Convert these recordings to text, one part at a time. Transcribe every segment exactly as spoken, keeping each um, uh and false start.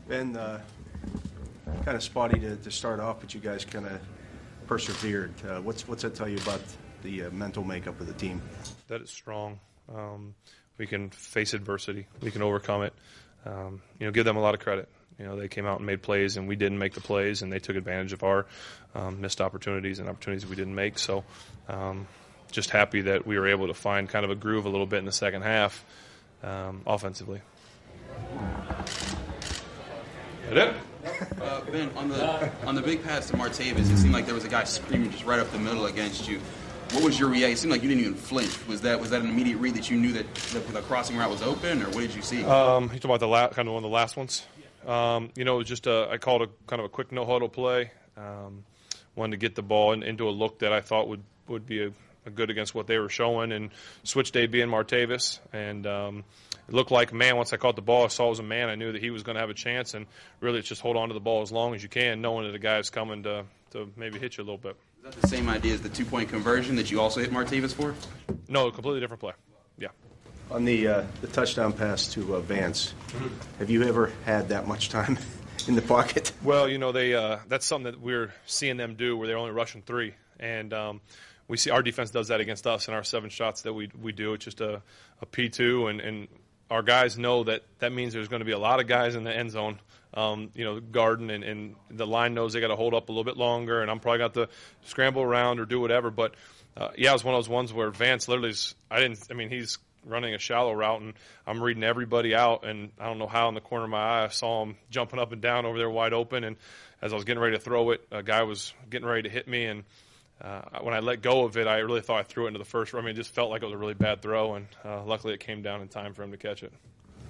been uh, kind of spotty to, to start off, but you guys kind of persevered. Uh, what's what's that tell you about the uh, mental makeup of the team? That it's strong. Um, we can face adversity. We can overcome it. Um, you know, give them a lot of credit. You know, they came out and made plays, and we didn't make the plays, and they took advantage of our um, missed opportunities and opportunities we didn't make. So, um, just happy that we were able to find kind of a groove a little bit in the second half, um, offensively. That it? Uh, Ben, on the on the big pass to Martavis, it seemed like there was a guy screaming just right up the middle against you. What was your reaction? It seemed like you didn't even flinch. Was that was that an immediate read that you knew that the, the crossing route was open, or what did you see? Um, you talking about the la- kind of one of the last ones? Um, you know, it was just a, I called a kind of a quick no huddle play. Um, wanted to get the ball in, into a look that I thought would would be a, a good against what they were showing, and switched A B and Martavis, and um, it looked like a man. Once I caught the ball, I saw it was a man. I knew that he was going to have a chance, and really it's just hold on to the ball as long as you can, knowing that the guy's coming to to maybe hit you a little bit. Is that the same idea as the two-point conversion that you also hit Martavis for? No, a completely different play. Yeah. On the uh, the touchdown pass to uh, Vance, mm-hmm. have you ever had that much time in the pocket? Well, you know, they uh, that's something that we're seeing them do where they're only rushing three, and um, we see our defense does that against us in our seven shots that we we do. It's just a, a P two, and, and our guys know that that means there's going to be a lot of guys in the end zone. Um, you know, guarding, and, and the line knows they got to hold up a little bit longer, and I'm probably got to scramble around or do whatever. But uh, yeah, it was one of those ones where Vance literally, is, I didn't. I mean, he's running a shallow route, and I'm reading everybody out, and I don't know how in the corner of my eye I saw him jumping up and down over there wide open, and as I was getting ready to throw it, a guy was getting ready to hit me, and uh, when I let go of it, I really thought I threw it into the first row. I mean, it just felt like it was a really bad throw, and uh, luckily it came down in time for him to catch it.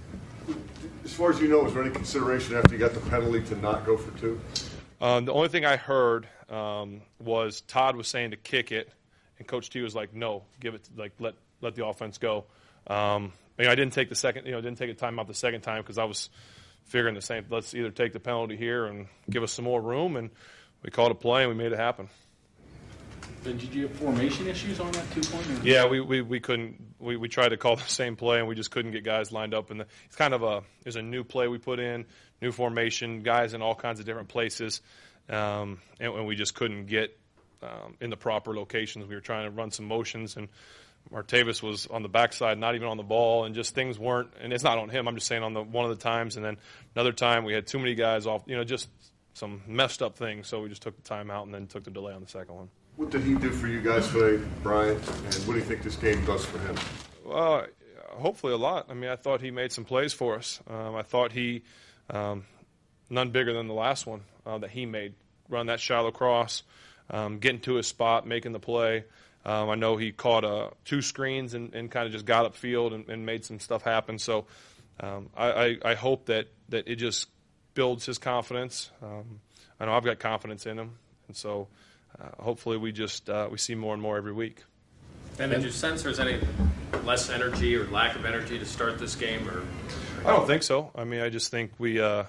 As far as you know, was there any consideration after you got the penalty to not go for two? Um, the only thing I heard um, was Todd was saying to kick it, and Coach T was like, "No, give it, like let let the offense go." Um, I, mean, I didn't take the second, you know, didn't take a timeout the second time because I was figuring the same. Let's either take the penalty here and give us some more room, and we called a play and we made it happen. But did you have formation issues on that two-point? Yeah, we, we, we couldn't. We, we tried to call the same play, and we just couldn't get guys lined up. And it's kind of a there's a new play we put in, new formation, guys in all kinds of different places, um, and, and we just couldn't get um, in the proper locations. We were trying to run some motions, and Martavis was on the backside, not even on the ball, and just things weren't. And it's not on him. I'm just saying on the one of the times, and then another time we had too many guys off. You know, just some messed up things. So we just took the timeout and then took the delay on the second one. What did he do for you guys today, Brian? And what do you think this game does for him? Well, hopefully a lot. I mean, I thought he made some plays for us. Um, I thought he, um, none bigger than the last one uh, that he made, run that shallow cross, um, getting to his spot, making the play. Um, I know he caught uh, two screens and, and kind of just got upfield and, and made some stuff happen. So um, I, I, I hope that, that it just builds his confidence. Um, I know I've got confidence in him, and so uh, hopefully we just uh, we see more and more every week. And did you sense there's any less energy or lack of energy to start this game? Or I don't think so. I mean, I just think we, uh,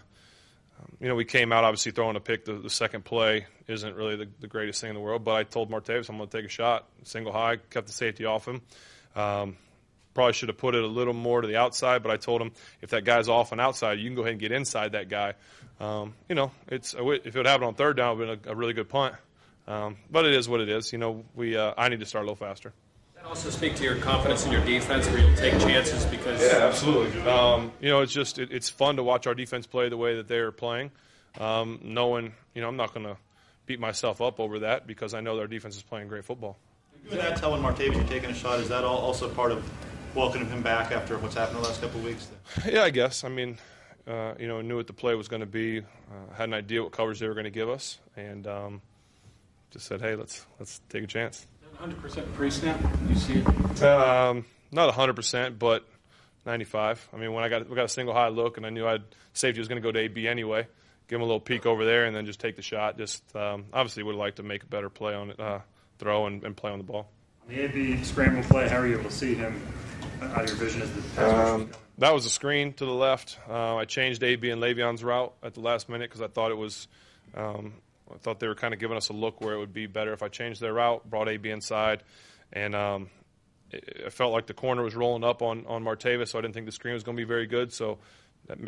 you know, we came out obviously throwing a pick. The, the second play isn't really the, the greatest thing in the world, but I told Martavis I'm going to take a shot, single high, kept the safety off him. Um, probably should have put it a little more to the outside, but I told him if that guy's off and outside, you can go ahead and get inside that guy. Um, you know, it's if it would happen on third down, it would have been a, a really good punt. Um, but it is what it is. You know, we uh, I need to start a little faster. Does that also speak to your confidence in your defense where you'll take chances because yeah, absolutely. Um, you know, it's just it, it's fun to watch our defense play the way that they are playing. Um, knowing, you know, I'm not going to beat myself up over that because I know that our defense is playing great football. With that, telling Martavis you're taking a shot, is that all also part of welcoming him back after what's happened the last couple of weeks? Yeah, I guess. I mean, uh, you know, knew what the play was going to be, uh, had an idea what coverage they were going to give us, and um, just said, hey, let's let's take a chance. one hundred percent pre-snap? You see it? Um, not one hundred percent, but ninety-five. I mean, when I got we got a single high look, and I knew I'd safety was going to go to A B anyway. Give him a little peek over there, and then just take the shot. Just um, obviously would have liked to make a better play on it, uh, throw and, and play on the ball. The A B scramble play, how were you able to see him out of your vision as the pass rush was Um, going? that was a screen to the left. Uh, I changed A B and Le'Veon's route at the last minute because I thought it was um, I thought they were kind of giving us a look where it would be better if I changed their route, brought A B inside, and um, it, it felt like the corner was rolling up on, on Martavis, so I didn't think the screen was going to be very good. So that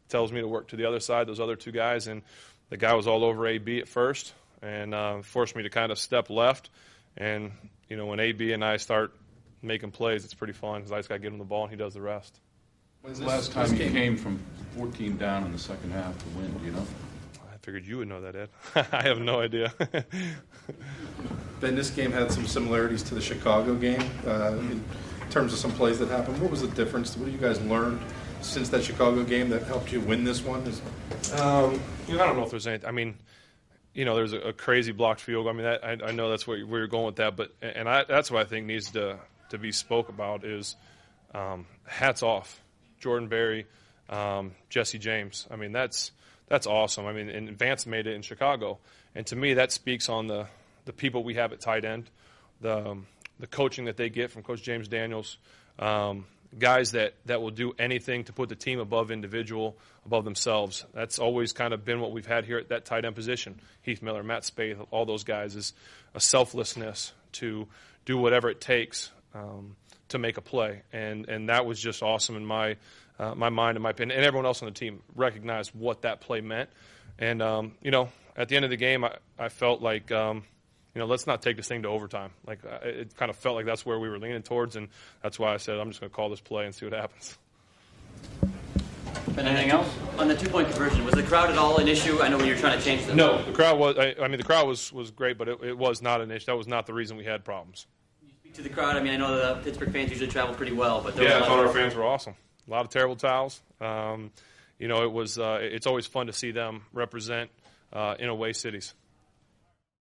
tells me to work to the other side, those other two guys, and the guy was all over A B at first and uh, forced me to kind of step left. And, you know, when A B and I start making plays, it's pretty fun because I just got to give him the ball and he does the rest. When's the last time you came from fourteen down in the second half to win, do you know? I figured you would know that, Ed. I have no idea. Ben, this game had some similarities to the Chicago game uh, in terms of some plays that happened. What was the difference? What have you guys learned since that Chicago game that helped you win this one? Is- Um, you know, I don't know if there's anything. I mean, you know, there's a, a crazy blocked field goal. I mean, that, I, I know that's where, where you're going with that, but and I, that's what I think needs to to be spoke about is um, hats off, Jordan Berry, um, Jesse James. I mean, that's that's awesome. I mean, and Vance made it in Chicago, and to me, that speaks on the the people we have at tight end, the um, the coaching that they get from Coach James Daniels. Um, guys that, that will do anything to put the team above individual, above themselves. That's always kind of been what we've had here at that tight end position. Heath Miller, Matt Spaeth, all those guys, is a selflessness to do whatever it takes um, to make a play. And and that was just awesome in my uh, my mind and my opinion. And everyone else on the team recognized what that play meant. And, um, you know, at the end of the game, I, I felt like um, – you know, let's not take this thing to overtime. Like, it kind of felt like that's where we were leaning towards, and that's why I said I'm just going to call this play and see what happens. Anything else? On the two-point conversion, was the crowd at all an issue? I know when you're trying to change them. No, the crowd was. I, I mean, the crowd was, was great, but it, it was not an issue. That was not the reason we had problems. You speak to the crowd. I mean, I know the Pittsburgh fans usually travel pretty well, but there yeah, I was a thought lot our of fans were awesome. A lot of terrible towels. Um, you know, it was. Uh, it's always fun to see them represent uh, in away cities.